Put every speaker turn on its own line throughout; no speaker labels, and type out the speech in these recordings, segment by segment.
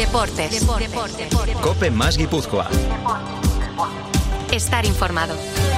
Deportes.
COPE más Guipúzcoa.
Estar informado.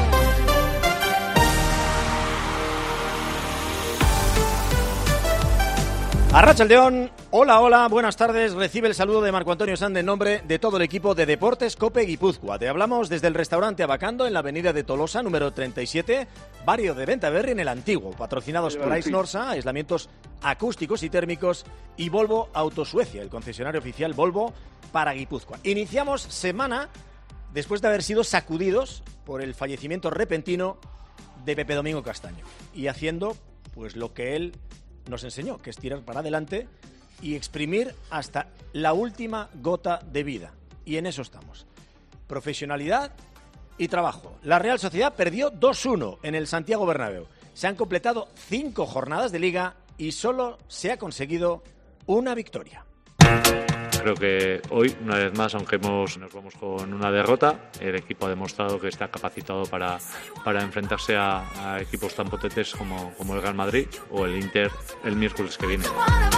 Arratsaldeón, hola, buenas tardes. Recibe el saludo de Marco Antonio Sande en nombre de todo el equipo de Deportes COPE Guipúzcoa. Te hablamos desde el restaurante Abacando en la avenida de Tolosa, número 37, barrio de Ventaverri en el Antiguo. Patrocinados por Ice Norsa, aislamientos acústicos y térmicos, y Volvo Autosuecia, el concesionario oficial Volvo para Guipúzcoa. Iniciamos semana después de haber sido sacudidos por el fallecimiento repentino de Pepe Domingo Castaño y haciendo pues lo que él nos enseñó, que es tirar para adelante y exprimir hasta la última gota de vida. Y en eso estamos. Profesionalidad y trabajo. La Real Sociedad perdió 2-1 en el Santiago Bernabéu. Se han completado 5 jornadas de Liga y solo se ha conseguido una victoria.
Creo que hoy, una vez más, aunque nos vamos con una derrota, el equipo ha demostrado que está capacitado para enfrentarse a equipos tan potentes como el Real Madrid o el Inter el miércoles que viene.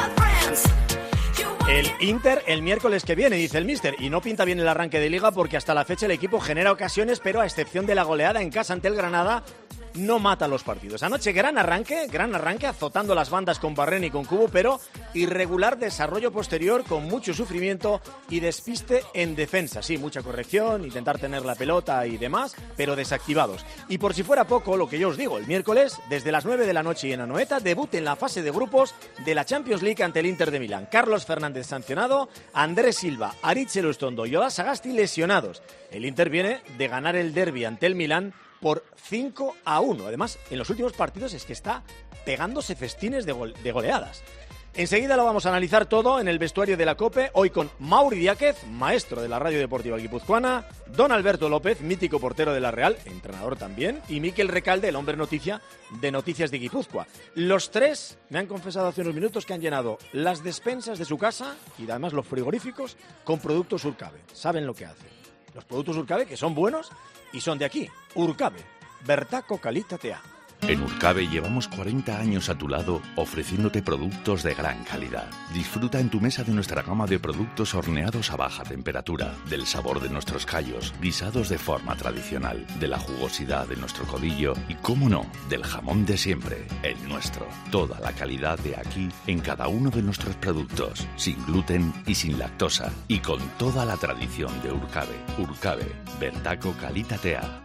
El Inter el miércoles que viene, dice el míster, y no pinta bien el arranque de Liga porque hasta la fecha el equipo genera ocasiones, pero a excepción de la goleada en casa ante el Granada, no mata los partidos. Anoche gran arranque, azotando las bandas con Barren y con Cubo, pero irregular desarrollo posterior con mucho sufrimiento y despiste en defensa. Sí, mucha corrección, intentar tener la pelota y demás, pero desactivados. Y por si fuera poco, lo que yo os digo, el miércoles, desde las 9 de la noche y en Anoeta, debut en la fase de grupos de la Champions League ante el Inter de Milán. Carlos Fernández sancionado, Andrés Silva, Aritz Elustondo y Ola Sagasti lesionados. El Inter viene de ganar el derbi ante el Milán por 5-1. Además, en los últimos partidos es que está pegándose festines de goleadas. Enseguida lo vamos a analizar todo en el vestuario de la COPE, hoy con Mauri Diáquez, maestro de la Radio Deportiva Guipuzcoana, Don Alberto López, mítico portero de la Real, entrenador también, y Miquel Recalde, el hombre noticia de Noticias de Guipúzcoa. Los tres me han confesado hace unos minutos que han llenado las despensas de su casa y además los frigoríficos con productos Urcabe. Saben lo que hacen. Los productos Urcabe, que son buenos y son de aquí. Urcabe, Bertaco Calitatea.
En Urcabe llevamos 40 años a tu lado ofreciéndote productos de gran calidad. Disfruta en tu mesa de nuestra gama de productos horneados a baja temperatura, del sabor de nuestros callos, guisados de forma tradicional, de la jugosidad de nuestro codillo y, cómo no, del jamón de siempre, el nuestro. Toda la calidad de aquí en cada uno de nuestros productos, sin gluten y sin lactosa, y con toda la tradición de Urcabe. Urcabe, Bertaco Calitatea.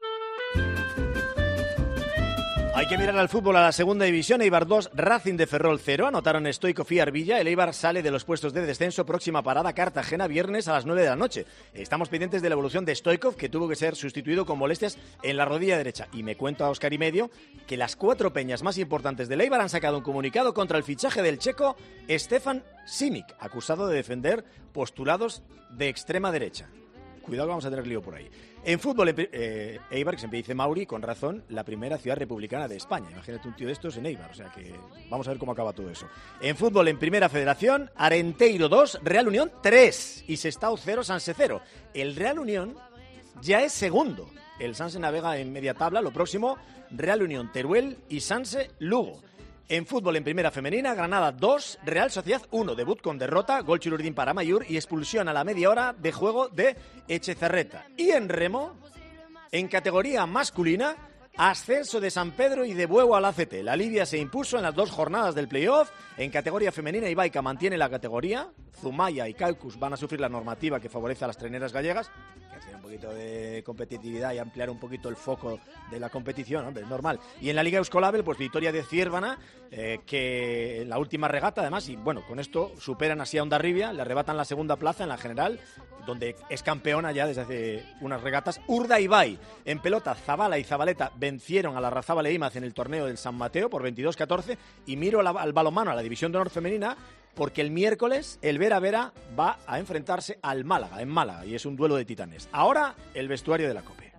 Hay que mirar al fútbol, a la segunda división. Eibar 2, Racing de Ferrol 0. Anotaron Stoichkov y Arvilla. El Eibar sale de los puestos de descenso. Próxima parada, Cartagena, viernes a las 9 de la noche. Estamos pendientes de la evolución de Stoichkov, que tuvo que ser sustituido con molestias en la rodilla derecha. Y me cuento a Óscar y medio que las 4 peñas más importantes del Eibar han sacado un comunicado contra el fichaje del checo Stefan Simic, acusado de defender postulados de extrema derecha. Cuidado que vamos a tener lío por ahí. En fútbol, Eibar, que siempre dice Mauri, con razón, la primera ciudad republicana de España. Imagínate un tío de estos en Eibar, o sea que vamos a ver cómo acaba todo eso. En fútbol, en Primera Federación, Arenteiro 2, Real Unión 3 y Sestao 0, Sanse 0. El Real Unión ya es segundo. El Sanse navega en media tabla. Lo próximo, Real Unión, Teruel y Sanse Lugo. En fútbol, en primera femenina, Granada 2, Real Sociedad 1. Debut con derrota, gol Chururdín para Mayur y expulsión a la media hora de juego de Echezarreta. Y en remo, en categoría masculina, ascenso de San Pedro y de Bueu al ACT. La Libia se impuso en las 2 jornadas del playoff. En categoría femenina, Ibaica mantiene la categoría. Zumaya y Caucus van a sufrir la normativa que favorece a las traineras gallegas, que hacen un poquito de competitividad y ampliar un poquito el foco de la competición, hombre, es normal. Y en la Liga Euskolabel, pues victoria de Ciervana, que en la última regata además, y bueno, con esto superan así a Hondarribia, le arrebatan la segunda plaza en la general, donde es campeona ya desde hace unas regatas. Urdaibai, en pelota, Zabala y Zabaleta vencieron a la Razabale Imaz en el torneo del San Mateo por 22-14, y miro al balonmano, a la División de Honor femenina, porque el miércoles el Vera Vera va a enfrentarse al Málaga, en Málaga, y es un duelo de titanes. Ahora, el vestuario de la COPE.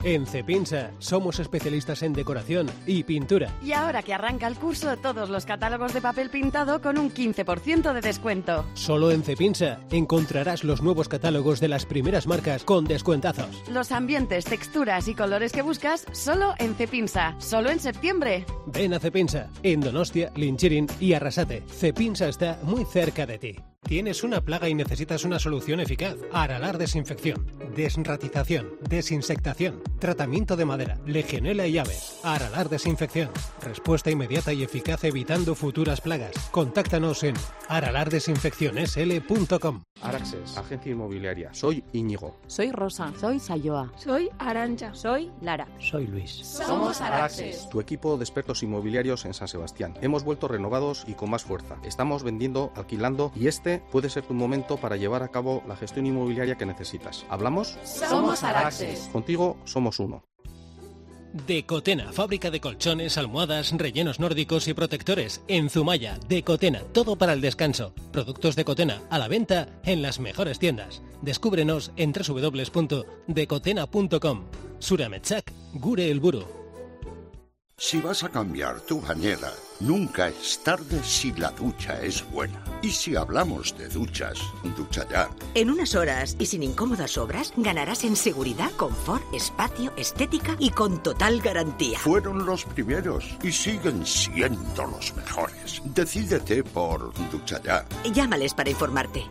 En Cepinsa somos especialistas en decoración y pintura.
Y ahora que arranca el curso, todos los catálogos de papel pintado con un 15% de descuento.
Solo en Cepinsa encontrarás los nuevos catálogos de las primeras marcas con descuentazos.
Los ambientes, texturas y colores que buscas solo en Cepinsa. Solo en septiembre.
Ven a Cepinsa, en Donostia, Linchirin y Arrasate. Cepinsa está muy cerca de ti. ¿Tienes una plaga y necesitas una solución eficaz? Aralar Desinfección, desratización, desinsectación, tratamiento de madera, legionela y aves. Aralar Desinfección. Respuesta inmediata y eficaz evitando futuras plagas. Contáctanos en aralardesinfeccionsl.com.
Araxes, agencia inmobiliaria. Soy Íñigo.
Soy Rosa. Soy Sayoa.
Soy Arantxa.
Soy Lara.
Soy Luis.
Somos Araxes.
Tu equipo de expertos inmobiliarios en San Sebastián. Hemos vuelto renovados y con más fuerza. Estamos vendiendo, alquilando y este puede ser tu momento para llevar a cabo la gestión inmobiliaria que necesitas. ¿Hablamos?
Somos Araxes.
Contigo somos uno.
Decotena, fábrica de colchones, almohadas, rellenos nórdicos y protectores. En Zumaya, Decotena, todo para el descanso. Productos Decotena, a la venta en las mejores tiendas. Descúbrenos en www.decotena.com. Surametzak, gure helburu.
Si vas a cambiar tu bañera, nunca es tarde si la ducha es buena. Y si hablamos de duchas, Ducha Ya.
En unas horas y sin incómodas obras, ganarás en seguridad, confort, espacio, estética y con total garantía.
Fueron los primeros y siguen siendo los mejores. Decídete por Ducha Ya.
Llámales para informarte.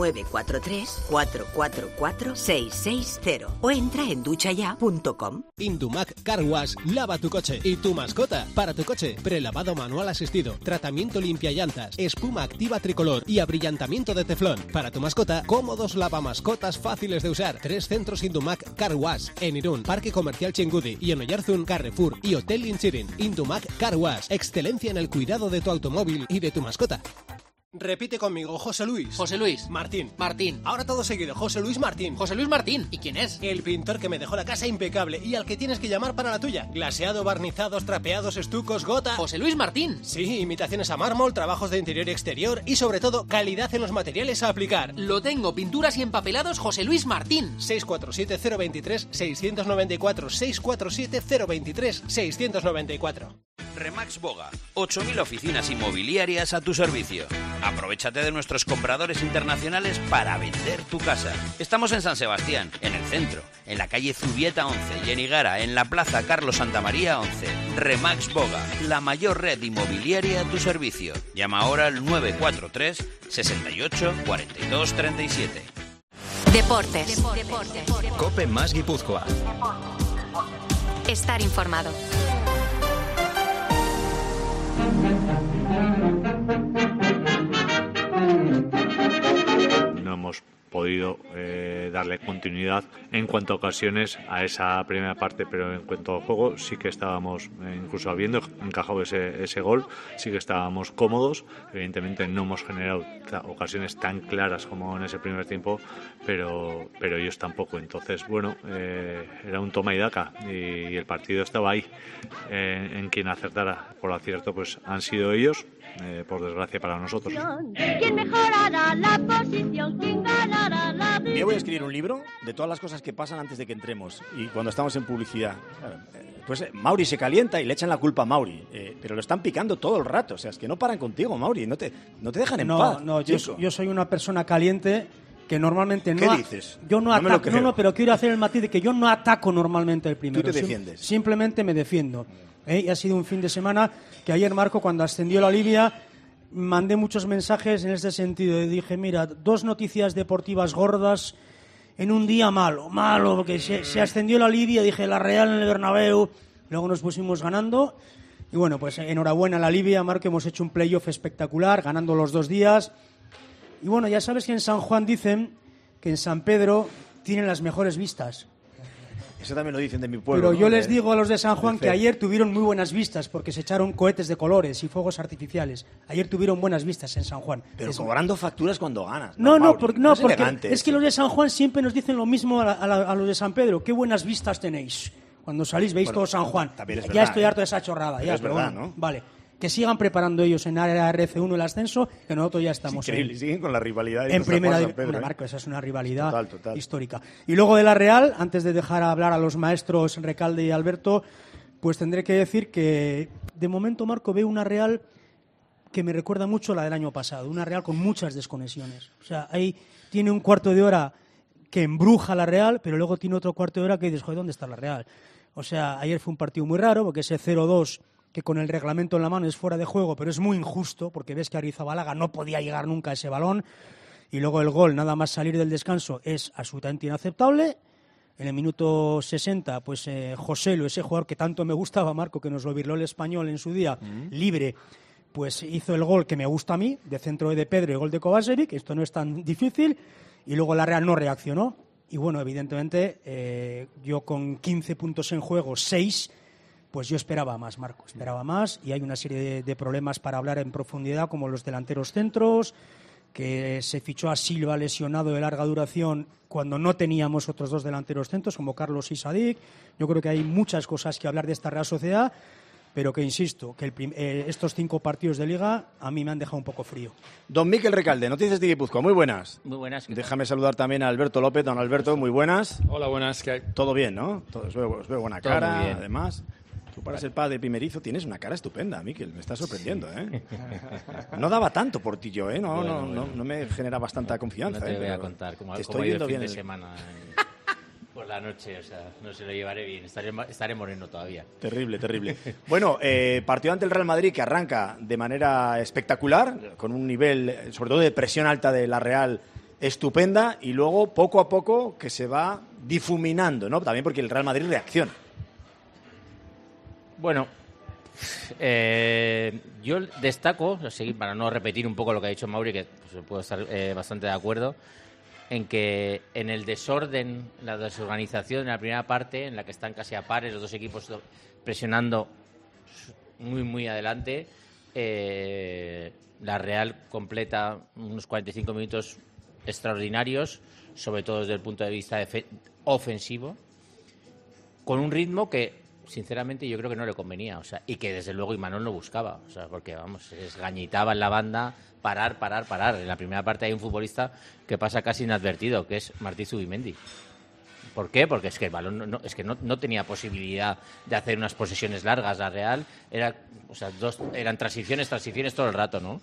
943-444-660 o entra en duchaya.com.
Indumac Car Wash, lava tu coche y tu mascota. Para tu coche, prelavado manual asistido, tratamiento limpia llantas, espuma activa tricolor y abrillantamiento de teflón. Para tu mascota, cómodos lavamascotas fáciles de usar. 3 centros Indumac Car Wash en Irún, Parque Comercial Chingudi y en Oyarzun, Carrefour y Hotel Linchirin. Indumac Car Wash, excelencia en el cuidado de tu automóvil y de tu mascota. Repite conmigo, José Luis.
José Luis.
Martín.
Martín.
Ahora todo seguido, José Luis Martín.
José Luis Martín. ¿Y quién es?
El pintor que me dejó la casa impecable y al que tienes que llamar para la tuya. Glaseado, barnizados, trapeados, estucos, gota...
José Luis Martín.
Sí, imitaciones a mármol, trabajos de interior y exterior y sobre todo, calidad en los materiales a aplicar.
Lo tengo, pinturas y empapelados José Luis Martín.
647-023-694. 647-023-694.
Remax Boga, 8.000 oficinas inmobiliarias a tu servicio. Aprovechate de nuestros compradores internacionales para vender tu casa. Estamos en San Sebastián, en el centro, en la calle Zubieta 11 y en Higara, en la plaza Carlos Santamaría 11. Remax Boga, la mayor red inmobiliaria a tu servicio. Llama ahora al 943 68 42 37.
Deportes.
Cope más Guipúzcoa.
Estar informado.
No hemos podido darle continuidad en cuanto a ocasiones a esa primera parte, pero en cuanto al juego sí que estábamos, incluso habiendo encajado ese gol, sí que estábamos cómodos. Evidentemente no hemos generado ocasiones tan claras como en ese primer tiempo, pero ellos tampoco. Entonces, bueno, era un toma y daca y el partido estaba ahí en quien acertara. Por acierto, pues han sido ellos, por desgracia para nosotros.
¿Quién mejorará la posición? ¿Quién ganará la vida?
Yo voy a escribir un libro de todas las cosas que pasan antes de que entremos y cuando estamos en publicidad. Pues Mauri se calienta y le echan la culpa a Mauri, pero lo están picando todo el rato. O sea, es que no paran contigo, Mauri, no te dejan en paz.
No, yo soy una persona caliente que normalmente no...
¿Qué dices?
Yo no ataco, no, pero quiero hacer el matiz de que yo no ataco normalmente el primero.
Tú te defiendes.
Simplemente me defiendo. Y ha sido un fin de semana que ayer, Marco, cuando ascendió la Libia, mandé muchos mensajes en este sentido. Y dije, mira, 2 noticias deportivas gordas en un día malo, porque se ascendió la Libia, dije, la Real en el Bernabéu, luego nos pusimos ganando. Y bueno, pues enhorabuena a la Libia, Marco, hemos hecho un playoff espectacular, ganando los 2 días. Y bueno, ya sabes que en San Juan dicen que en San Pedro tienen las mejores vistas.
Eso también lo dicen de mi pueblo.
Pero yo les digo a los de San Juan que ayer tuvieron muy buenas vistas porque se echaron cohetes de colores y fuegos artificiales. Ayer tuvieron buenas vistas en San Juan.
Pero cobrando facturas cuando ganas.
No, porque es que los de San Juan siempre nos dicen lo mismo a los de San Pedro. Qué buenas vistas tenéis. Cuando salís veis todo San Juan.
Es
ya estoy harto de esa chorrada.
Es verdad, ¿no?
Vale. Que sigan preparando ellos en área RC1 el ascenso, que nosotros ya estamos
increíble, siguen con la rivalidad.
En primera división. Marco, esa es una rivalidad histórica. Y luego de la Real, antes de dejar hablar a los maestros Recalde y Alberto, pues tendré que decir que de momento, Marco, veo una Real que me recuerda mucho a la del año pasado, una Real con muchas desconexiones. O sea, ahí tiene un cuarto de hora que embruja la Real, pero luego tiene otro cuarto de hora que dices, joder, ¿dónde está la Real? O sea, ayer fue un partido muy raro, porque ese 0-2, que con el reglamento en la mano es fuera de juego, pero es muy injusto, porque ves que Arrizabalaga no podía llegar nunca a ese balón, y luego el gol, nada más salir del descanso, es absolutamente inaceptable. En el minuto 60, pues Joselu, ese jugador que tanto me gustaba, Marco, que nos lo virló el Español en su día, libre, pues hizo el gol que me gusta a mí, de centro de Pedro y gol de Kovacevic. Esto no es tan difícil, y luego la Real no reaccionó. Y bueno, evidentemente, yo con 15 puntos en juego, 6, pues yo esperaba más, Marco, esperaba más, y hay una serie de problemas para hablar en profundidad, como los delanteros centros, que se fichó a Silva lesionado de larga duración cuando no teníamos otros dos delanteros centros, como Carlos y Sadik. Yo creo que hay muchas cosas que hablar de esta Real Sociedad, pero que insisto, que estos 5 partidos de Liga a mí me han dejado un poco frío.
Don Miquel Recalde, Noticias de Guipúzcoa, muy buenas.
Muy buenas.
Déjame saludar también a Alberto López. Don Alberto, muy buenas.
Hola, buenas. ¿Qué hay?
Todo bien, ¿no? Os veo buena cara, además. Tú para ser padre primerizo tienes una cara estupenda, Miquel, me está sorprendiendo, ¿eh? No daba tanto por ti yo, ¿eh? No me genera bastante confianza.
No te voy a contar cómo ha ido el fin de semana por la noche, o sea, no se lo llevaré bien, estaré moreno todavía.
Terrible, terrible. Bueno, partido ante el Real Madrid que arranca de manera espectacular, con un nivel, sobre todo de presión alta de la Real, estupenda, y luego poco a poco que se va difuminando, ¿no? También porque el Real Madrid reacciona.
Bueno, yo destaco, para no repetir un poco lo que ha dicho Mauri, que pues, puedo estar bastante de acuerdo, en que en el desorden, la desorganización en la primera parte, en la que están casi a pares los dos equipos presionando muy, muy adelante, la Real completa unos 45 minutos extraordinarios, sobre todo desde el punto de vista ofensivo, con un ritmo que sinceramente yo creo que no le convenía, o sea, y que desde luego Imanol no buscaba, o sea, porque vamos, se esgañitaba en la banda, parar. En la primera parte hay un futbolista que pasa casi inadvertido, que es Martí Zubimendi. ¿Por qué? Porque es que el balón no tenía posibilidad de hacer unas posesiones largas. La Real eran transiciones todo el rato, ¿no?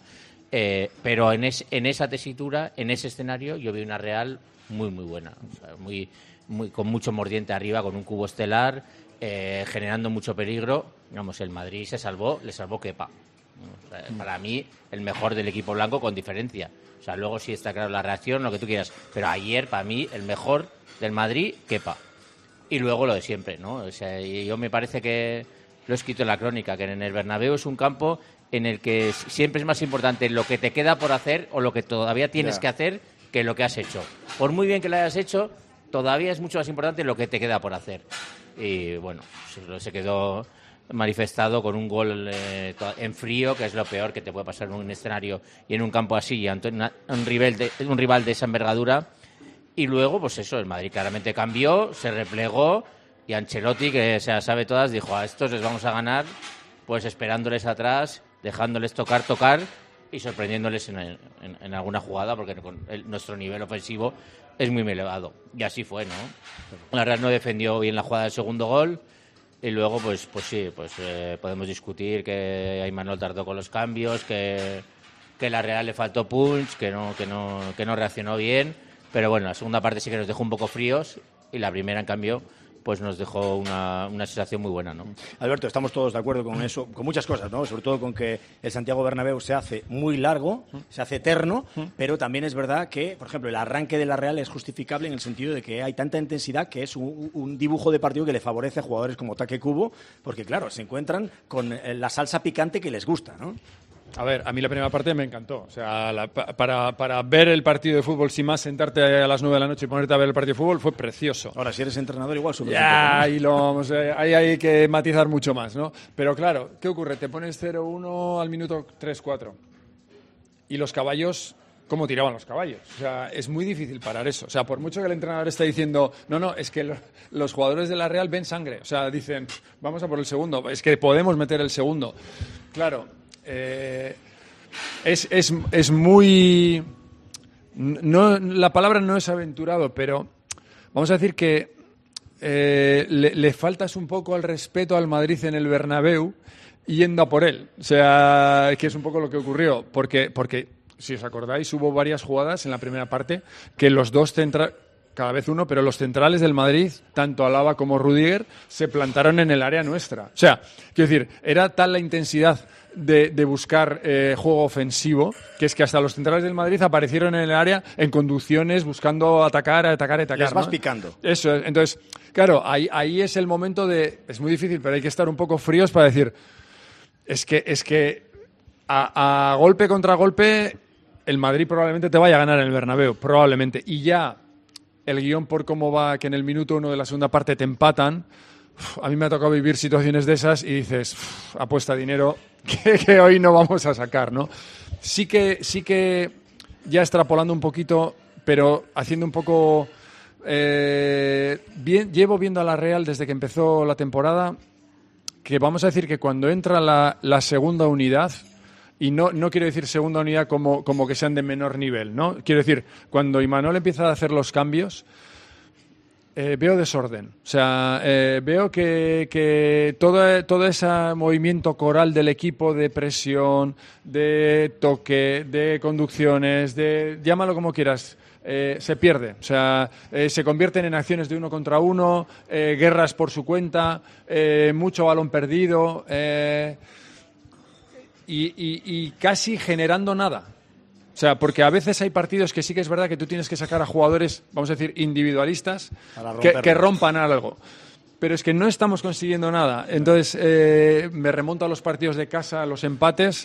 Pero en esa tesitura, en ese escenario, yo vi una Real muy, muy buena, o sea, con mucho mordiente arriba, con un cubo estelar, generando mucho peligro. Vamos, el Madrid le salvó Kepa. O sea, para mí, el mejor del equipo blanco con diferencia. O sea, luego sí está claro la reacción, lo que tú quieras. Pero ayer, para mí, el mejor del Madrid, Kepa. Y luego lo de siempre, ¿no? O sea, yo me parece que lo he escrito en la crónica, que en el Bernabéu es un campo en el que siempre es más importante lo que te queda por hacer o lo que todavía tienes que hacer que lo que has hecho. Por muy bien que lo hayas hecho, todavía es mucho más importante lo que te queda por hacer. Y bueno, se quedó manifestado con un gol en frío, que es lo peor que te puede pasar en un escenario y en un campo así, ante un rival de esa envergadura. Y luego, pues eso, el Madrid claramente cambió, se replegó, y Ancelotti, que se sabe todas, dijo: a estos les vamos a ganar, pues esperándoles atrás, dejándoles tocar y sorprendiéndoles en alguna jugada, porque nuestro nivel ofensivo es muy elevado. Y así fue, ¿no? La Real no defendió bien la jugada del segundo gol. Y luego, pues sí, podemos discutir que Imanol tardó con los cambios, que la Real le faltó punch, que no reaccionó bien. Pero bueno, la segunda parte sí que nos dejó un poco fríos, y la primera, en cambio, pues nos dejó una sensación muy buena, ¿no?
Alberto, estamos todos de acuerdo con eso, con muchas cosas, ¿no? Sobre todo con que el Santiago Bernabéu se hace muy largo, se hace eterno, pero también es verdad que, por ejemplo, el arranque de la Real es justificable en el sentido de que hay tanta intensidad que es un dibujo de partido que le favorece a jugadores como Taque Kubo, porque claro, se encuentran con la salsa picante que les gusta, ¿no?
A ver, a mí la primera parte me encantó. O sea, para ver el partido de fútbol, sin más, sentarte a las 9 de la noche y ponerte a ver el partido de fútbol, fue precioso.
Ahora, si eres entrenador, igual sube.
Ya, ahí hay que matizar mucho más, ¿no? Pero claro, ¿qué ocurre? Te pones 0-1 al minuto 3-4. Y los caballos, ¿cómo tiraban los caballos? O sea, es muy difícil parar eso. O sea, por mucho que el entrenador esté diciendo, no, es que los jugadores de la Real ven sangre. O sea, dicen, vamos a por el segundo, es que podemos meter el segundo. Claro, es muy... No, la palabra no es aventurado, pero vamos a decir que le faltas un poco al respeto al Madrid en el Bernabéu yendo a por él. O sea, que es un poco lo que ocurrió. Porque si os acordáis, hubo varias jugadas en la primera parte que los dos cada vez uno, pero los centrales del Madrid, tanto Alaba como Rudiger, se plantaron en el área nuestra. O sea, quiero decir, era tal la intensidad de buscar juego ofensivo, que es que hasta los centrales del Madrid aparecieron en el área en conducciones, buscando atacar.
Les vas
¿no?
picando.
Eso es. Entonces, claro, ahí es el momento de... Es muy difícil, pero hay que estar un poco fríos para decir... Es que a golpe contra golpe el Madrid probablemente te vaya a ganar en el Bernabéu, probablemente. Y ya el guión por cómo va, que en el minuto 1 de la segunda parte te empatan... A mí me ha tocado vivir situaciones de esas y dices, apuesta dinero que hoy no vamos a sacar, ¿no? Sí que ya extrapolando un poquito, pero haciendo un poco... llevo viendo a la Real desde que empezó la temporada, que vamos a decir que cuando entra la segunda unidad, y no quiero decir segunda unidad como que sean de menor nivel, ¿no? Quiero decir, cuando Imanol empieza a hacer los cambios... veo desorden, o sea, veo que todo ese movimiento coral del equipo de presión, de toque, de conducciones, llámalo como quieras, se pierde, o sea, se convierten en acciones de uno contra uno, guerras por su cuenta, mucho balón perdido y casi generando nada. O sea, porque a veces hay partidos que sí que es verdad que tú tienes que sacar a jugadores, vamos a decir, individualistas, que rompan algo. Pero es que no estamos consiguiendo nada. Entonces, me remonto a los partidos de casa, a los empates,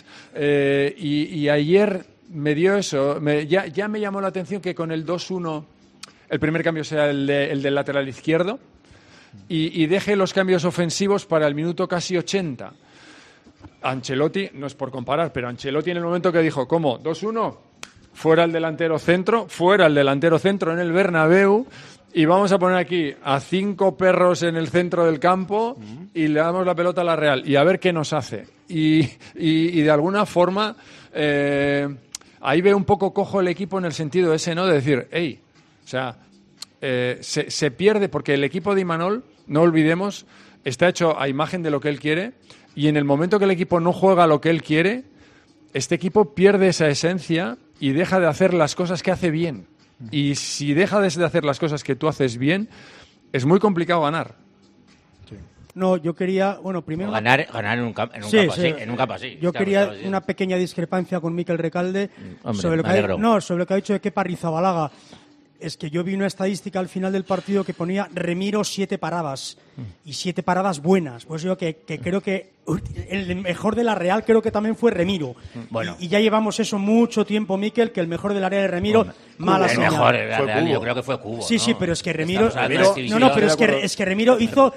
y ayer me dio eso. Ya me llamó la atención que con el 2-1 el primer cambio sea el del lateral izquierdo y deje los cambios ofensivos para el minuto casi 80. Ancelotti, no es por comparar, pero Ancelotti en el momento que dijo, ¿cómo? 2-1, fuera el delantero centro en el Bernabéu y vamos a poner aquí a 5 perros en el centro del campo y le damos la pelota a la Real y a ver qué nos hace. Y de alguna forma ahí veo un poco cojo el equipo en el sentido ese, ¿no? De decir, hey, o sea, se pierde porque el equipo de Imanol, no olvidemos, está hecho a imagen de lo que él quiere. Y en el momento que el equipo no juega lo que él quiere, este equipo pierde esa esencia y deja de hacer las cosas que hace bien. Y si deja de hacer las cosas que tú haces bien, es muy complicado ganar.
Sí. No, yo quería, bueno, primero...
Ganar en un campo así.
Yo quería una pequeña discrepancia con Mikel Recalde sobre lo que ha dicho de Kepa Arrizabalaga. Es que yo vi una estadística al final del partido que ponía Remiro 7 paradas y 7 paradas buenas. Pues yo que creo que el mejor de la Real creo que también fue Remiro. Bueno. Y ya llevamos eso mucho tiempo, Mikel, que el mejor de la Real es Remiro. Bueno, mala señal.
El mejor de la Real yo creo que fue Cubo.
Sí,
¿no?
pero es que Remiro... es que Remiro hizo...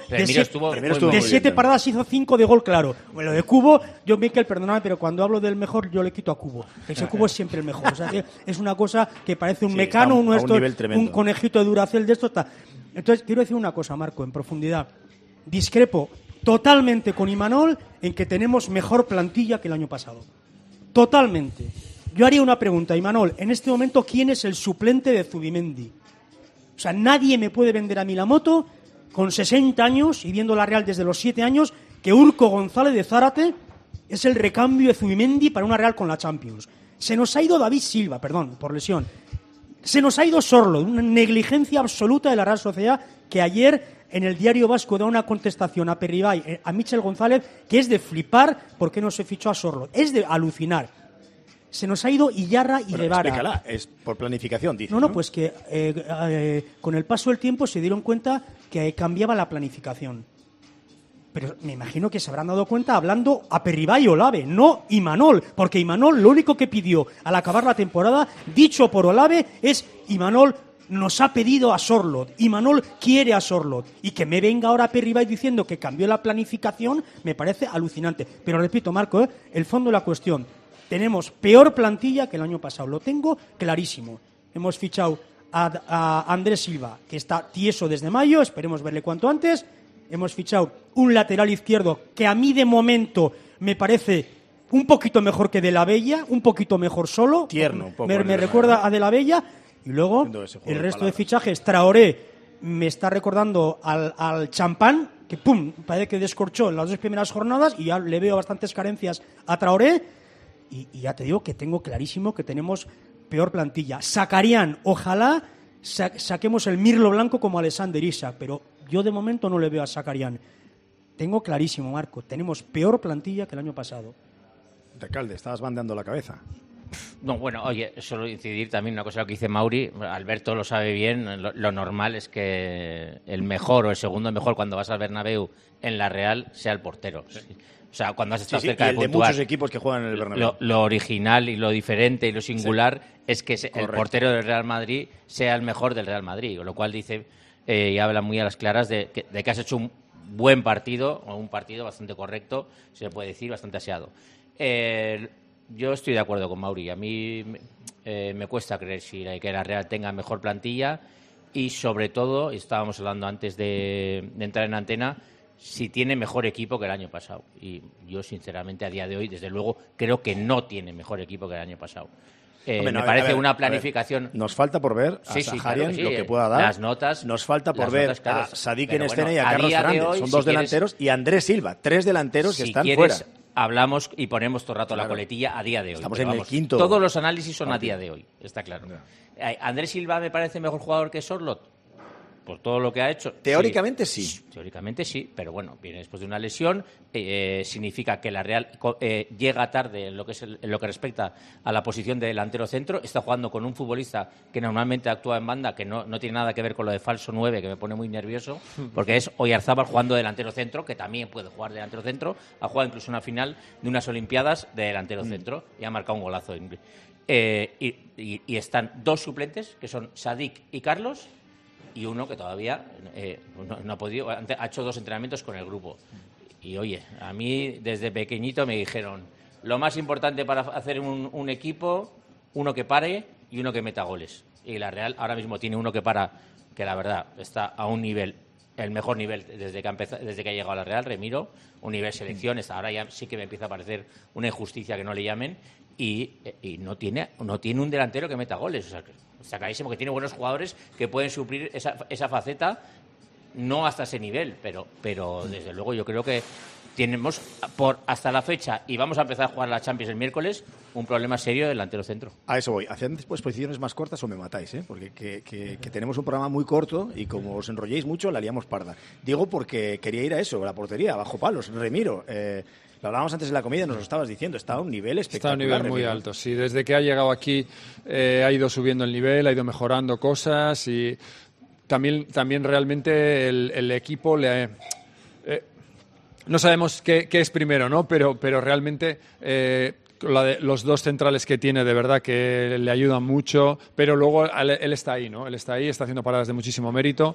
De 7 paradas hizo 5 de gol, claro. Bueno, de Cubo, yo, Mikel, perdóname, pero cuando hablo del mejor yo le quito a Cubo. Ese Cubo es siempre el mejor. O sea, que es una cosa que parece un mecano, un conejito de Duracell de esto. Entonces, quiero decir una cosa, Marco, en profundidad. Discrepo totalmente con Imanol en que tenemos mejor plantilla que el año pasado. Totalmente. Yo haría una pregunta, Imanol. En este momento, ¿quién es el suplente de Zubimendi? O sea, nadie me puede vender a mí la moto con 60 años y viendo la Real desde los 7 años que Urco González de Zárate es el recambio de Zubimendi para una Real con la Champions. Se nos ha ido David Silva, perdón, por lesión. Se nos ha ido Sorlo, una negligencia absoluta de la Real Sociedad que ayer en el Diario Vasco da una contestación a Perribay, a Michel González, que es de flipar por qué no se fichó a Sorlo. Es de alucinar. Se nos ha ido Iyarra y Guevara.
Explícala, es por planificación, dice.
No, pues que con el paso del tiempo se dieron cuenta que cambiaba la planificación. Pero me imagino que se habrán dado cuenta hablando a Perribay y Olave, no Imanol, porque Imanol lo único que pidió al acabar la temporada, dicho por Olave, es Imanol nos ha pedido a Sorloth, Imanol quiere a Sorloth, y que me venga ahora Perribay diciendo que cambió la planificación me parece alucinante. Pero repito, Marco, el fondo de la cuestión, tenemos peor plantilla que el año pasado, lo tengo clarísimo. Hemos fichado a Andrés Silva, que está tieso desde mayo, esperemos verle cuanto antes. Hemos fichado un lateral izquierdo que a mí de momento me parece un poquito mejor que De la Bella, un poquito mejor solo.
Tierno, un poco.
Me recuerda a De la Bella. Y luego, el resto de fichajes, Traoré me está recordando al Champán, que pum, parece que descorchó en las 2 primeras jornadas, y ya le veo bastantes carencias a Traoré. Y ya te digo que tengo clarísimo que tenemos peor plantilla. Sakarian, ojalá saquemos el mirlo blanco como Alexander Isak, pero yo de momento no le veo a Sakarian. Tengo clarísimo, Marco, tenemos peor plantilla que el año pasado.
Recalde, estabas bandeando la cabeza.
No, bueno, oye, solo incidir también una cosa que dice Mauri, Alberto lo sabe bien, lo normal es que el mejor o el segundo mejor cuando vas al Bernabéu en la Real sea el portero. Sí. O sea, cuando has estado cerca de puntuar.
De muchos equipos que juegan en el Bernabéu.
Lo original y lo diferente y lo singular es que el portero del Real Madrid sea el mejor del Real Madrid, con lo cual dice y habla muy a las claras de que has hecho un buen partido, o un partido bastante correcto, se puede decir, bastante aseado. Yo estoy de acuerdo con Mauri. A mí me cuesta creer que la Real tenga mejor plantilla y, sobre todo, estábamos hablando antes de entrar en antena, si tiene mejor equipo que el año pasado. Y yo, sinceramente, a día de hoy, desde luego, creo que no tiene mejor equipo que el año pasado. Me parece una planificación.
Nos falta por ver a Saharian lo que pueda dar.
Las notas.
Nos falta por ver a Sadik Enestena y a Carlos Fernández. Son 2 delanteros y Andrés Silva, 3 delanteros que están fuera.
Hablamos y ponemos todo el rato la coletilla a día de hoy.
Estamos en el quinto.
Todos los análisis son a día de hoy, está claro. ¿Andrés Silva me parece mejor jugador que Sorloth? Por todo lo que ha hecho.
Teóricamente sí.
Teóricamente sí, pero bueno, viene después de una lesión. Significa que la Real llega tarde en lo que respecta a la posición de delantero centro. Está jugando con un futbolista que normalmente actúa en banda, que no tiene nada que ver con lo de falso 9, que me pone muy nervioso, porque es Oyarzábal jugando delantero centro, que también puede jugar delantero centro. Ha jugado incluso una final de unas Olimpiadas de delantero centro y ha marcado un golazo. Y están 2 suplentes, que son Sadik y Carlos, y uno que todavía no ha podido, ha hecho 2 entrenamientos con el grupo. Y oye, a mí desde pequeñito me dijeron, lo más importante para hacer un equipo, uno que pare y uno que meta goles. Y la Real ahora mismo tiene uno que para, que la verdad está a un nivel, el mejor nivel desde que ha llegado a la Real, Remiro, un nivel selecciones. Ahora ya sí que me empieza a parecer una injusticia que no le llamen, y no tiene un delantero que meta goles. O sea, está clarísimo que tiene buenos jugadores que pueden suplir esa faceta, no hasta ese nivel, pero desde luego yo creo que tenemos hasta la fecha, y vamos a empezar a jugar la Champions el miércoles, un problema serio del delantero centro.
A eso voy. ¿Hacían después posiciones más cortas o me matáis? Porque que tenemos un programa muy corto y como os enrolléis mucho, la liamos parda. Digo porque quería ir a eso, a la portería, bajo palos, Remiro. Lo hablábamos antes en la comida, nos lo estabas diciendo, está a un nivel espectacular.
Está a un nivel muy alto, sí. Desde que ha llegado aquí ha ido subiendo el nivel, ha ido mejorando cosas y también realmente el equipo le... no sabemos qué es primero, ¿no? Pero realmente los 2 centrales que tiene de verdad que le ayudan mucho, pero luego él está ahí, ¿no? Él está ahí, está haciendo paradas de muchísimo mérito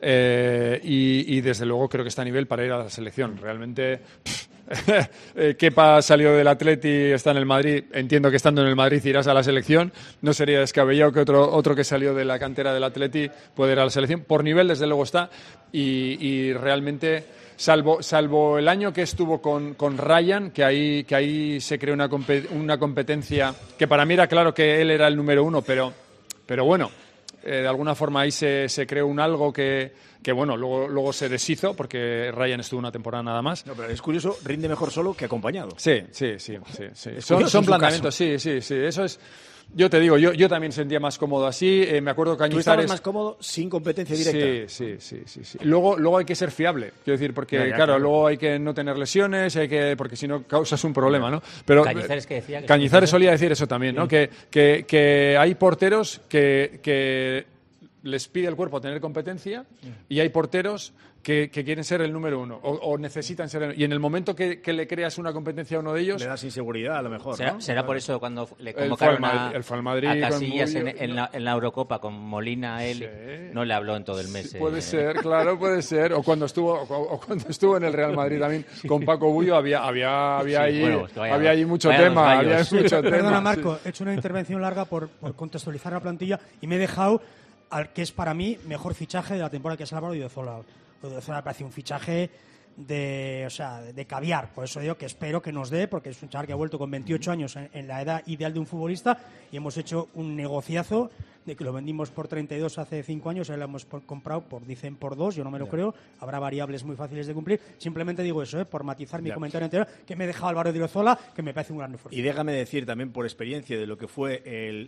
y desde luego creo que está a nivel para ir a la selección. Realmente... Kepa salió del Atleti y está en el Madrid. Entiendo que estando en el Madrid irás a la selección. No sería descabellado que otro que salió de la cantera del Atleti pueda ir a la selección. Por nivel, desde luego está. Y realmente, salvo el año que estuvo con Ryan, que ahí se creó una competencia que para mí era claro que él era el número 1, pero bueno, de alguna forma ahí se creó un algo que bueno, luego se deshizo porque Ryan estuvo una temporada nada más.
No, pero es curioso, rinde mejor solo que acompañado.
Sí. Son planteamientos, sí. Eso es. Yo te digo, yo también sentía más cómodo así. Me acuerdo que
Cañizares... ¿Tú estabas más cómodo sin competencia directa?
Sí. Luego hay que ser fiable, quiero decir, porque claro, luego hay que no tener lesiones, porque si no causas un problema, ¿no? Pero Cañizares solía decir eso también, ¿no? Que hay porteros que les pide el cuerpo tener competencia y hay porteros que quieren ser el número 1 o necesitan ser y en el momento que le creas una competencia a uno de ellos...
Le das inseguridad a lo mejor, ¿no?
¿Será por eso cuando le convocaron a Casillas
con
en la Eurocopa con Molina, él no le habló en todo el mes?
Puede ser, claro, puede ser. O cuando estuvo en el Real Madrid también con Paco Bullo había ahí mucho tema.
Perdona, Marco, he hecho una intervención larga por contextualizar la plantilla y me he dejado al que es para mí mejor fichaje de la temporada, que es Álvaro Odriozola. Odriozola me parece un fichaje de caviar. Por eso digo que espero que nos dé, porque es un chaval que ha vuelto con 28 años en la edad ideal de un futbolista, y hemos hecho un negociazo de que lo vendimos por 32 hace 5 años, ahora lo hemos comprado dicen por 2, yo no me lo creo, habrá variables muy fáciles de cumplir. Simplemente digo eso, por matizar mi comentario anterior, que me he dejado Álvaro de Irazola, que me parece un gran refuerzo.
Y déjame decir también por experiencia de lo que fue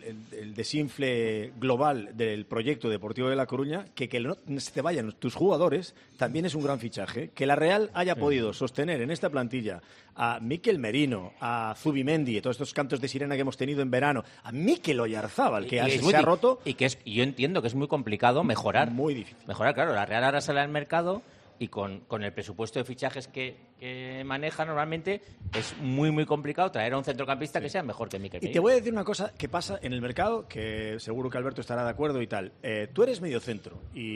el desinfle global del proyecto deportivo de La Coruña, que no se te vayan tus jugadores también es un gran fichaje. Que la Real haya podido sostener en esta plantilla a Mikel Merino, a Zubimendi, todos estos cantos de sirena que hemos tenido en verano, a Mikel Oyarzábal, que se ha roto.
Y yo entiendo que es muy complicado mejorar.
Muy difícil.
Mejorar, claro. La Real ahora sale al mercado y con el presupuesto de fichajes que maneja normalmente es muy, muy complicado traer a un centrocampista que sea mejor que Mikel Merino.
Y te voy a decir una cosa que pasa en el mercado, que seguro que Alberto estará de acuerdo y tal. Tú eres mediocentro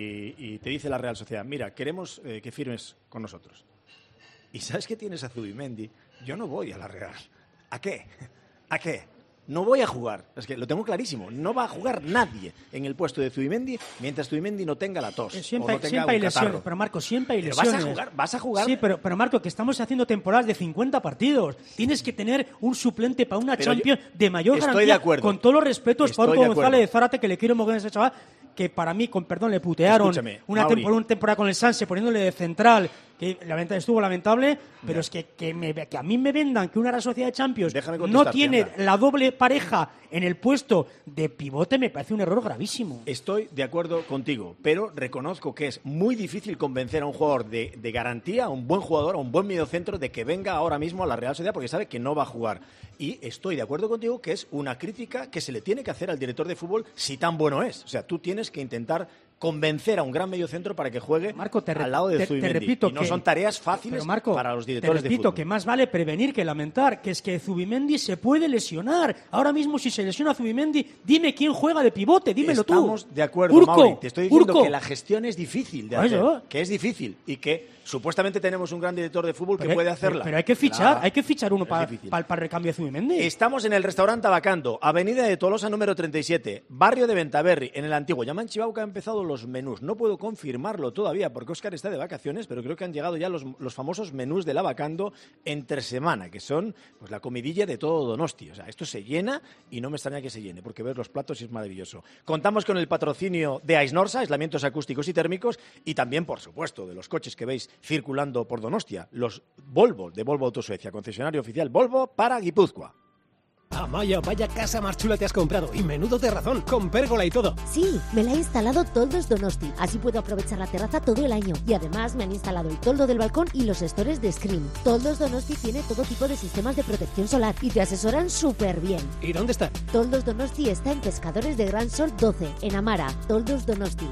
y te dice la Real Sociedad, mira, queremos que firmes con nosotros. ¿Y sabes que tienes a Zubimendi? Yo no voy a la Real. ¿A qué? ¿A qué? No voy a jugar, es que lo tengo clarísimo, no va a jugar nadie en el puesto de Zubimendi mientras Zubimendi no tenga la tos
siempre,
o no tenga
siempre hay
un catarro.
lesiones, pero Marco, siempre hay
Pero
lesiones.
vas a jugar.
Sí, pero Marco, que estamos haciendo temporadas de 50 partidos. Tienes que tener un suplente para una Champions de mayor garantía.
De acuerdo.
Con todos los respetos,
Estoy
Pablo González de Zárate, que le quiero mover a ese chaval, que para mí, con perdón, le putearon una temporada con el Sanse poniéndole de central, que estuvo lamentable, pero es que a mí me vendan que una Real Sociedad de Champions no tiene la doble pareja en el puesto de pivote, me parece un error gravísimo.
Estoy de acuerdo contigo, pero reconozco que es muy difícil convencer a un jugador de garantía, a un buen jugador, a un buen mediocentro, de que venga ahora mismo a la Real Sociedad porque sabe que no va a jugar. Y estoy de acuerdo contigo que es una crítica que se le tiene que hacer al director de fútbol si tan bueno es. O sea, tú tienes que intentar convencer a un gran mediocentro para que juegue al lado de Zubimendi.
Te repito
y no son tareas fáciles para los directores de fútbol.
Te repito que más vale prevenir que lamentar, que es que Zubimendi se puede lesionar. Ahora mismo, si se lesiona Zubimendi, dime quién juega de pivote, dímelo tú.
Estamos de acuerdo, Mauri. Te estoy diciendo que la gestión es difícil de hacer, que es difícil y que supuestamente tenemos un gran director de fútbol que puede hacerla.
Pero hay que fichar uno para el recambio de Zubimendi.
Estamos en el restaurante Abacando, Avenida de Tolosa número 37, barrio de Ventaverri, en el antiguo. Ya me han chivado que han empezado los menús. No puedo confirmarlo todavía porque Óscar está de vacaciones, pero creo que han llegado ya los famosos menús del Abacando entre semana, que son pues la comidilla de todo Donosti. O sea, esto se llena y no me extraña que se llene, porque ver los platos es maravilloso. Contamos con el patrocinio de Aisnorsa, aislamientos acústicos y térmicos, y también, por supuesto, de los coches que veis circulando por Donostia, los Volvo de Volvo Autosuecia, concesionario oficial Volvo para Guipúzcoa.
Amaya, vaya casa más chula te has comprado y menudo de razón, con pérgola y todo.
Sí, me la ha instalado Toldos Donosti, así puedo aprovechar la terraza todo el año. Y además me han instalado el toldo del balcón y los stores de Screen. Toldos Donosti tiene todo tipo de sistemas de protección solar y te asesoran súper bien.
¿Y dónde está?
Toldos Donosti está en Pescadores de Gran Sol 12, en Amara. Toldos Donosti,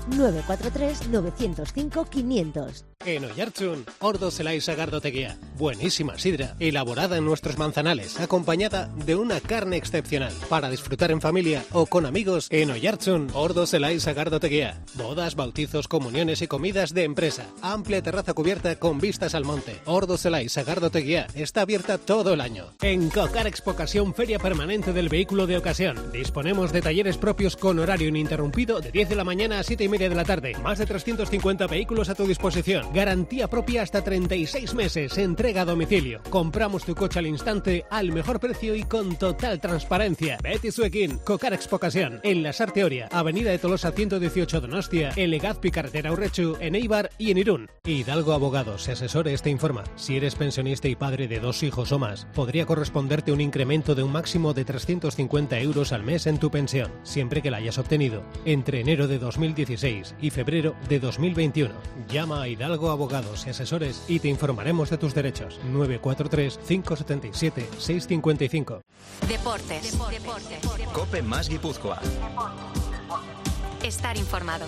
943-905-500.
En Oiartzun, Ordo Zelai Sagardoteguía. Buenísima sidra, elaborada en nuestros manzanales, acompañada de una carne excepcional. Para disfrutar en familia o con amigos, en Oiartzun, Ordo Zelai Sagardoteguía. Bodas, bautizos, comuniones y comidas de empresa. Amplia terraza cubierta con vistas al monte. Ordo Zelai Sagardoteguía está abierta todo el año. En Cocar Expo Ocasión, feria permanente del vehículo de ocasión. Disponemos de talleres propios con horario ininterrumpido de 10 de la mañana a 7:30 de la tarde. Más de 350 vehículos a tu disposición. Garantía propia hasta 36 meses. Entrega a domicilio. Compramos tu coche al instante, al mejor precio y con total transparencia. Betty Suekin, Cocar Expo Ocasión. En la Sarteoria, Avenida de Tolosa 118 Donostia, en Legazpi Carretera Urrechu, en Eibar y en Irún. Hidalgo Abogados, se asesores te informa. Si eres pensionista y padre de 2 hijos o más, podría corresponderte un incremento de un máximo de 350 euros al mes en tu pensión, siempre que la hayas obtenido entre enero de 2016 y febrero de 2021. Llama a Hidalgo Abogados y Asesores y te informaremos de tus derechos. 943-577-655.
Deportes.
Cope más Guipúzcoa.
Estar informado.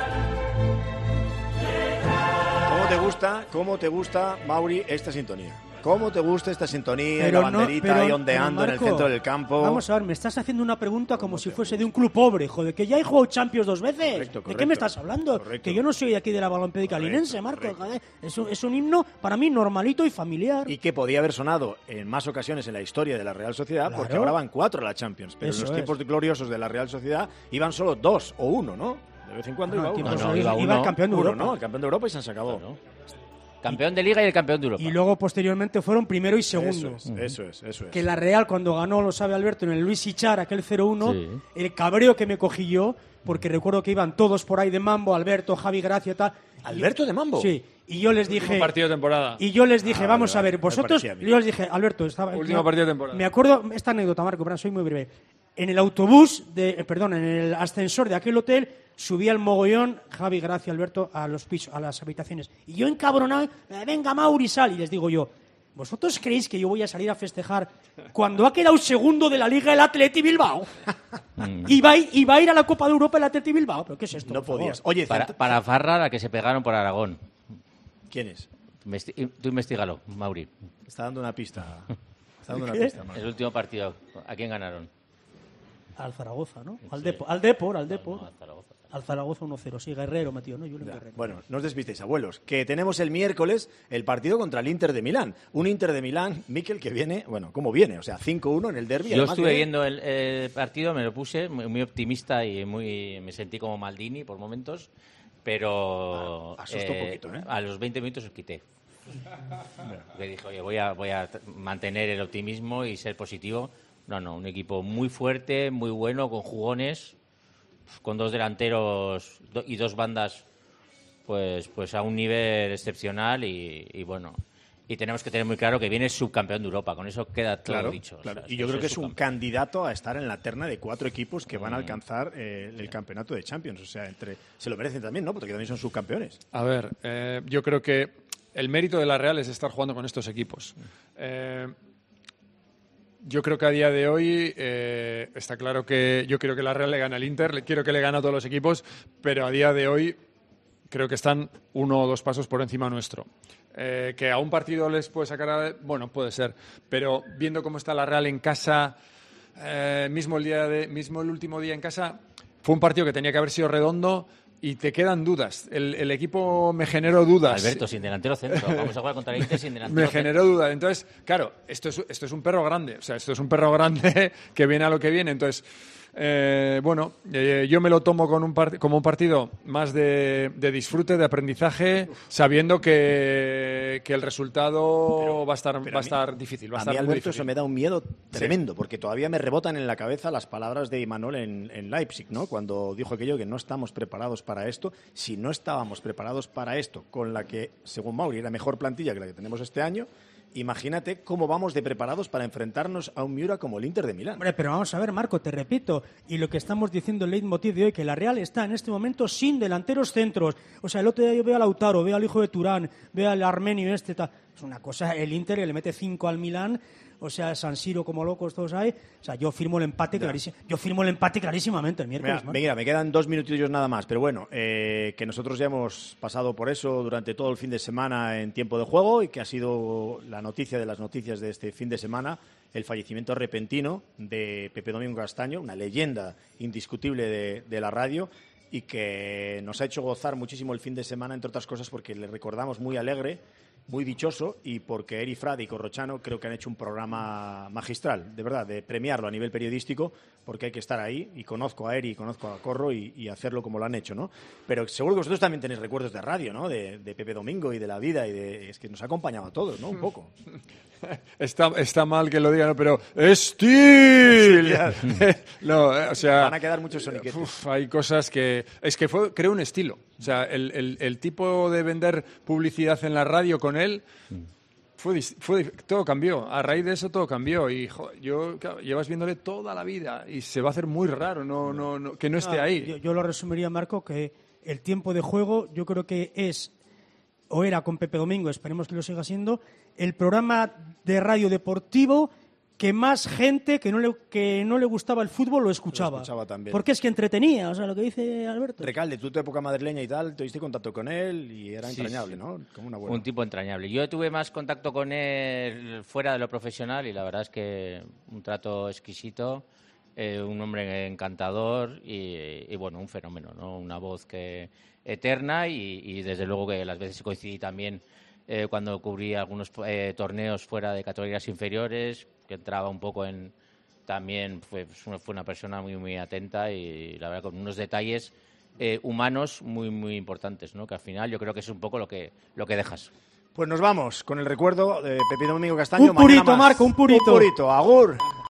¿Cómo te gusta, Mauri, esta sintonía? ¿Cómo te gusta esta sintonía, la banderita ahí ondeando en el centro del campo?
Vamos a ver, me estás haciendo una pregunta como si fuese de un club pobre, joder, que ya he jugado Champions 2 veces.
Correcto.
¿De qué me estás hablando?
Correcto.
Que yo no soy de aquí de la Balompédica linense, Marco. Joder. Es un himno para mí normalito y familiar.
Y que podía haber sonado en más ocasiones en la historia de la Real Sociedad,
Claro.
porque ahora van 4 a la Champions. Pero
Eso
en los
es.
tiempos gloriosos de la Real Sociedad iban solo 2 o 1, ¿no? De vez en cuando
No,
iba
en
uno.
tiempos iba el campeón de
Uno,
Europa.
¿no? El campeón de Europa y se acabó.
Claro. Campeón de Liga y el campeón de Europa.
Y luego, posteriormente, fueron primero y segundo.
Eso es.
Que la Real, cuando ganó, lo sabe Alberto, en el Luis Ichar, aquel 0-1,
Sí.
el cabreo que me cogí yo, porque recuerdo que iban todos por ahí de mambo, Alberto, Javi Gracia, tal.
¿Alberto de mambo?
Sí. Y yo les dije...
Último partido de temporada.
Y yo les dije, vamos
vale,
a ver,
me
vosotros...
parecía a mí.
Yo les dije, Alberto, estaba...
Último partido de temporada.
Me acuerdo esta anécdota, Marco, pero soy muy breve. En el autobús, en el ascensor de aquel hotel, subía el mogollón, Javi, Gracia, Alberto, a los pisos, a las habitaciones. Y yo encabronado, venga, Mauri, sal. Y les digo yo, ¿vosotros creéis que yo voy a salir a festejar cuando ha quedado segundo de la Liga el Atleti Bilbao? ¿Y va a ir a la Copa de Europa el Atleti Bilbao? ¿Pero qué es esto?
No
por
podías.
favor?
Oye,
Para Farra, la que se pegaron por Aragón.
¿quién es?
Tú investígalo, Mauri.
Está dando una pista. Está dando una
¿Qué?
pista, Marco.
El último partido. ¿A quién ganaron?
Al Zaragoza, ¿no? Al
Sí.
Depor. Al
Zaragoza.
Al Zaragoza 1-0. Sí, Guerrero metió, ¿no? Julen Guerrero.
Bueno, no os despistéis, abuelos, que tenemos el miércoles el partido contra el Inter de Milán. Un Inter de Milán, Mikel, que viene, bueno, ¿cómo viene? O sea, 5-1 en el derbi.
Yo estuve viendo el partido, me lo puse muy optimista y me sentí como Maldini por momentos, pero
asustó un poquito, ¿eh?
a los 20 minutos os quité. Porque dije, oye, voy a mantener el optimismo y ser positivo. No, un equipo muy fuerte, muy bueno, con jugones, con 2 delanteros y 2 bandas pues a un nivel excepcional y bueno. Y tenemos que tener muy claro que viene subcampeón de Europa, con eso queda todo dicho.
Claro.
O sea,
Y yo creo que es un
subcampeón.
candidato a estar en la terna de 4 equipos que van a alcanzar el campeonato de Champions. O sea, se lo merecen también, ¿no? Porque también son subcampeones.
A ver, yo creo que el mérito de la Real es estar jugando con estos equipos. Yo creo que a día de hoy está claro que yo quiero que la Real le gane al Inter, quiero que le gane a todos los equipos, pero a día de hoy creo que están 1 o 2 pasos por encima nuestro. Que a un partido les puede sacar, bueno, puede ser, pero viendo cómo está la Real en casa, mismo el último día en casa, fue un partido que tenía que haber sido redondo. Y te quedan dudas. El equipo me generó dudas.
Alberto, sin delantero centro. Vamos a jugar contra el Inter sin delantero
Me generó dudas. Entonces, claro, esto es un perro grande. O sea, esto es un perro grande que viene a lo que viene. Entonces, yo me lo tomo como un partido más de disfrute, de aprendizaje, sabiendo que el resultado va a estar difícil. Va a
A
estar
mí,
muy
Alberto,
difícil.
eso me da un miedo tremendo, porque todavía me rebotan en la cabeza las palabras de Imanol en Leipzig, ¿no? Cuando dijo aquello que no estamos preparados para esto. Si no estábamos preparados para esto, con la que, según Mauri, era mejor plantilla que la que tenemos este año, imagínate cómo vamos de preparados para enfrentarnos a un Miura como el Inter de Milán.
Hombre, pero vamos a ver, Marco, te repito, y lo que estamos diciendo el leitmotiv de hoy, que la Real está en este momento sin delanteros centros. O sea, el otro día yo veo a Lautaro, veo al hijo de Turán, veo al armenio tal. Es una cosa, el Inter que le mete 5 al Milán, o sea, San Siro como locos todos ahí. O sea, yo firmo el empate clarísimamente el miércoles.
Mira, me quedan 2 minutillos nada más, pero bueno, que nosotros ya hemos pasado por eso durante todo el fin de semana en tiempo de juego y que ha sido la noticia de las noticias de este fin de semana, el fallecimiento repentino de Pepe Domingo Castaño, una leyenda indiscutible de la radio y que nos ha hecho gozar muchísimo el fin de semana, entre otras cosas porque le recordamos muy alegre, muy dichoso, y porque Eri Frade y Corrochano creo que han hecho un programa magistral, de verdad, de premiarlo a nivel periodístico, porque hay que estar ahí, y conozco a Eri, conozco a Corro, y hacerlo como lo han hecho, ¿no? Pero seguro que vosotros también tenéis recuerdos de radio, ¿no? De Pepe Domingo y de la vida, es que nos ha acompañado a todos, ¿no? Un poco.
Está mal que lo digan, pero ¡Estil! No, o sea,
van a quedar muchos soniquetes.
Hay cosas que... Es que creó un estilo. O sea, el tipo de vender publicidad en la radio con él... todo cambió. A raíz de eso todo cambió. Y claro, llevas viéndole toda la vida y se va a hacer muy raro que no esté ahí.
Yo lo resumiría, Marco, que el tiempo de juego yo creo que es, o era con Pepe Domingo, esperemos que lo siga siendo, el programa de radio deportivo que más gente que no le gustaba el fútbol lo escuchaba.
También.
Porque es que entretenía, o sea, lo que dice Alberto.
Recalde, tú tu época madrileña y tal, tuviste contacto con él y era entrañable,
sí.
¿no? Como una buena.
Un tipo entrañable. Yo tuve más contacto con él fuera de lo profesional y la verdad es que un trato exquisito, un hombre encantador y bueno, un fenómeno, ¿no? Una voz eterna y desde luego que las veces coincidí también cuando cubrí algunos torneos fuera de categorías inferiores, que entraba un poco en... También fue una persona muy, muy atenta y la verdad con unos detalles humanos muy, muy importantes, ¿no? Que al final yo creo que es un poco lo que dejas.
Pues nos vamos con el recuerdo de Pepito Domingo Castaño.
Un purito, Marco, un purito.
Un purito, agur.